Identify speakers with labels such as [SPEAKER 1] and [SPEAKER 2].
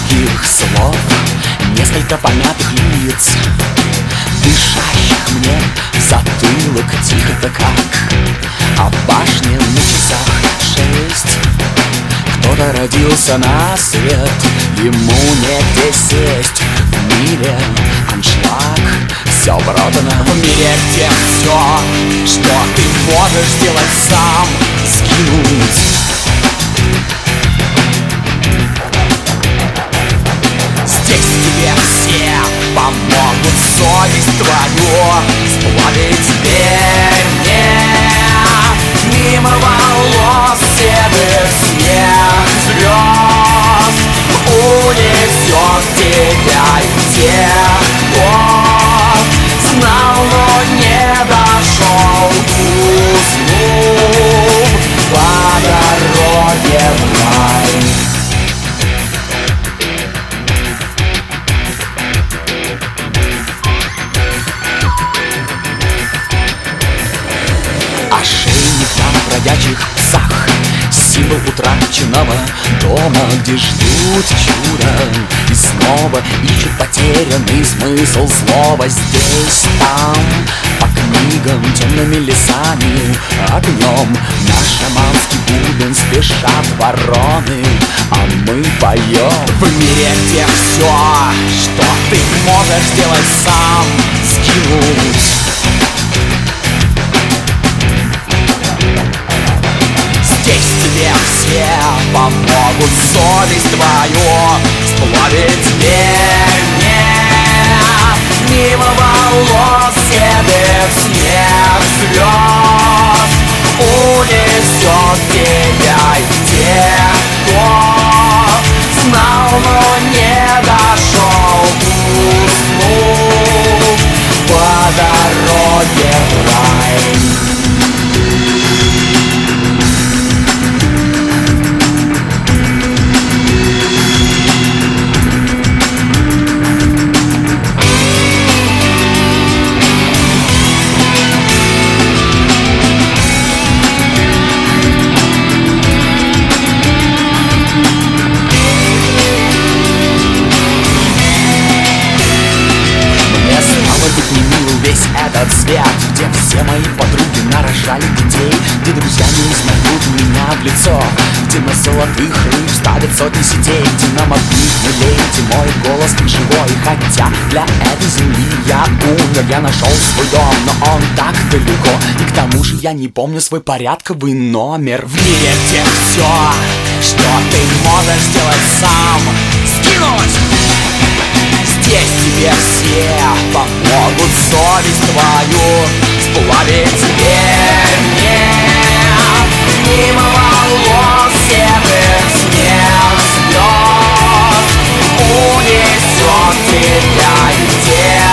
[SPEAKER 1] редких слов, несколько помятых лиц, дышащих мне в затылок тихо-то как. А в башне на часах 6. Кто-то родился на свет, ему негде сесть. В мире аншлаг, все продано. В мире, где все, что ты можешь сделать сам, скинуть. Здесь тебе все помогут совесть твою сплавить. Верь мне, мимо волос седых снег звезд унесет тебя и тех, кто знал, но не дошел, уснув по дороге в рай. Ошейник на бродячих псах, символ утраченного дома, где ждут чуда и снова ищут потерянный смысл слова. Здесь, там, по книгам, темными лесами, огнем на шаманский бубен спешат вороны, а мы поем. В мире, где все, что ты можешь сделать сам, скинуть. Здесь тебе все помогут совесть твою сплавить. Верь мне, мимо волос седых снег звезд унесет тебя и тех, кто знал, но не дошел, уснув по дороге в рай. Весь этот свет, где все мои подруги нарожали детей, где друзья не узнают меня в лицо, где на золотых рыб ставят сотни сетей, где на могильных милей, где мой голос не живой. Хотя для этой земли я умер, я нашел свой дом, но он так далеко, и к тому же я не помню свой порядковый номер. В мире, где все, что ты можешь сделать сам, скинуть. Здесь тебе все помогут совесть твою сплавить. Верь мне, мимо волос седых снег звезд унесет тебя и тех,